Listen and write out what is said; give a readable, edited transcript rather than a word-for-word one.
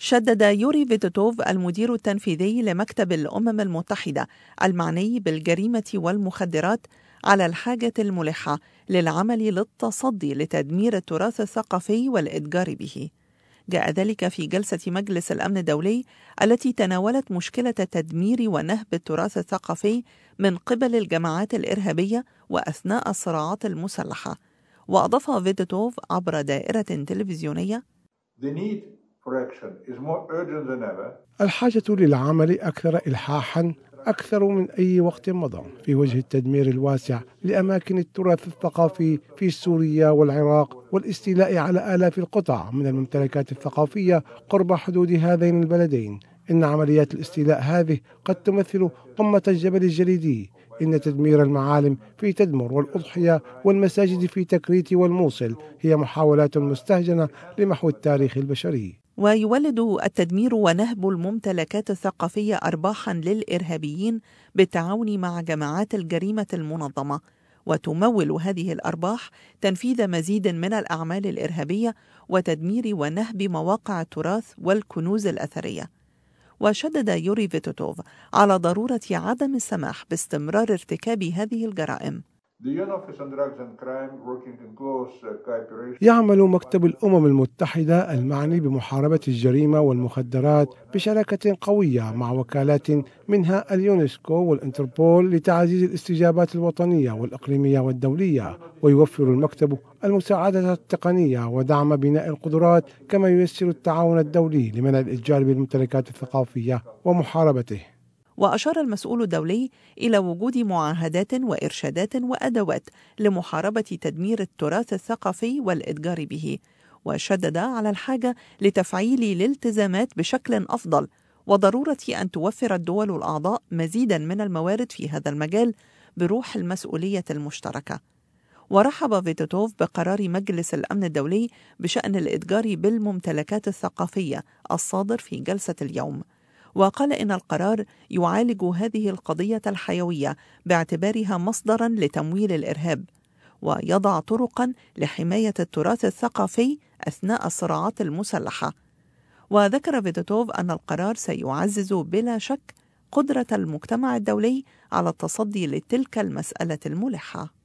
شدد يوري فيتوتوف المدير التنفيذي لمكتب الأمم المتحدة المعني بالجريمة والمخدرات على الحاجة الملحة للعمل للتصدي لتدمير التراث الثقافي والإتجار به. جاء ذلك في جلسة مجلس الأمن الدولي التي تناولت مشكلة تدمير ونهب التراث الثقافي من قبل الجماعات الإرهابية وأثناء الصراعات المسلحة. وأضاف فيتوتوف عبر دائرة تلفزيونية: الحاجة للعمل أكثر إلحاحا أكثر من أي وقت مضى في وجه التدمير الواسع لأماكن التراث الثقافي في سوريا والعراق والاستيلاء على آلاف القطع من الممتلكات الثقافية قرب حدود هذين البلدين. إن عمليات الاستيلاء هذه قد تمثل قمة الجبل الجليدي. إن تدمير المعالم في تدمر والأضحية والمساجد في تكريت والموصل هي محاولات مستهجنة لمحو التاريخ البشري. ويولد التدمير ونهب الممتلكات الثقافية أرباحا للإرهابيين بالتعاون مع جماعات الجريمة المنظمة، وتمول هذه الأرباح تنفيذ مزيد من الأعمال الإرهابية وتدمير ونهب مواقع التراث والكنوز الأثرية. وشدد يوري فيتوتوف على ضرورة عدم السماح باستمرار ارتكاب هذه الجرائم. يعمل مكتب الأمم المتحدة المعني بمحاربة الجريمة والمخدرات بشراكة قوية مع وكالات منها اليونسكو والإنتربول لتعزيز الاستجابات الوطنية والإقليمية والدولية. ويوفر المكتب المساعدة التقنية ودعم بناء القدرات، كما ييسر التعاون الدولي لمنع الإتجار بالممتلكات الثقافية ومحاربته. وأشار المسؤول الدولي إلى وجود معاهدات وإرشادات وأدوات لمحاربة تدمير التراث الثقافي والإتجار به، وشدد على الحاجة لتفعيل الالتزامات بشكل أفضل وضرورة أن توفر الدول الأعضاء مزيدا من الموارد في هذا المجال بروح المسؤولية المشتركة. ورحب فيتوتوف بقرار مجلس الأمن الدولي بشأن الإتجار بالممتلكات الثقافية الصادر في جلسة اليوم، وقال إن القرار يعالج هذه القضية الحيوية باعتبارها مصدرا لتمويل الإرهاب، ويضع طرقا لحماية التراث الثقافي أثناء الصراعات المسلحة. وذكر فيتوتوف أن القرار سيعزز بلا شك قدرة المجتمع الدولي على التصدي لتلك المسألة الملحة.